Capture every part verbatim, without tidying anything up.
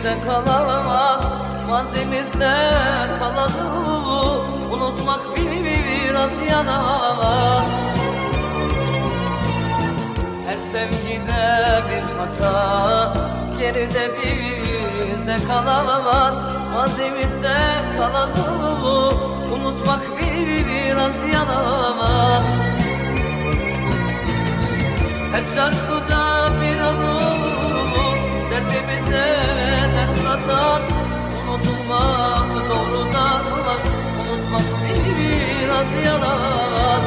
Geçmişte kalan, mazimizde kalanı unutmak biraz yalan. Her sevgide bir hata, geride bize kalan, mazimizde kalanı unutmak biraz yalan. Her şarkıda bir anı, derdimize dert katan, unutulmak doğrudan olan, unutmak biraz yalan.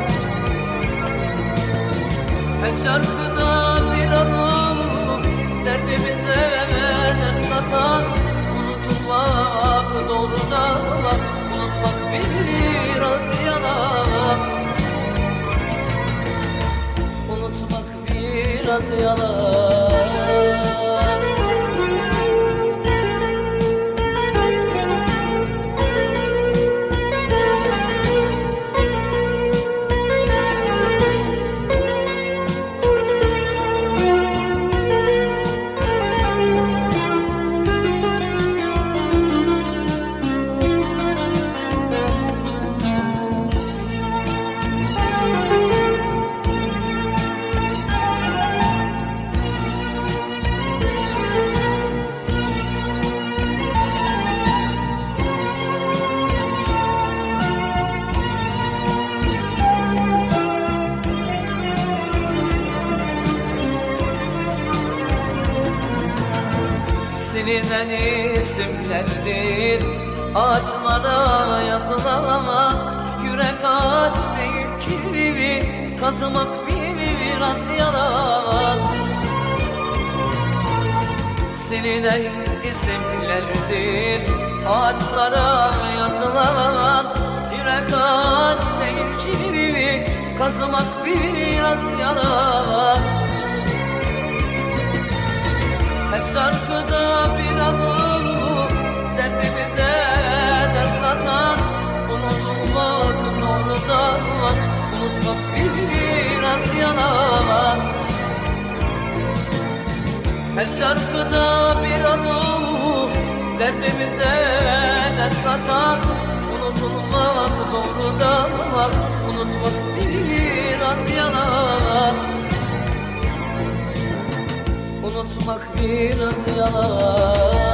Her şarkıda bir anı, derdimize dert katan, unutulmak doğrudan olan, unutmak biraz yalan. Unutmak biraz yalan. Silinen isimlerdir ağaçlara yazılan, yürek ağaç değil ki kazımak biraz yalan. Silinen isimlerdir ağaçlara yazılan, yürek ağaç değil ki kazımak biraz yalan. Her şarkıda bir anı, derdimize dert katan, unutulmak doğrudan, unutmak biraz yalan. Her şarkıda bir anı, derdimize dert katan, unutulmak doğrudan, unutmak biraz yalan. Unutmak biraz yalan.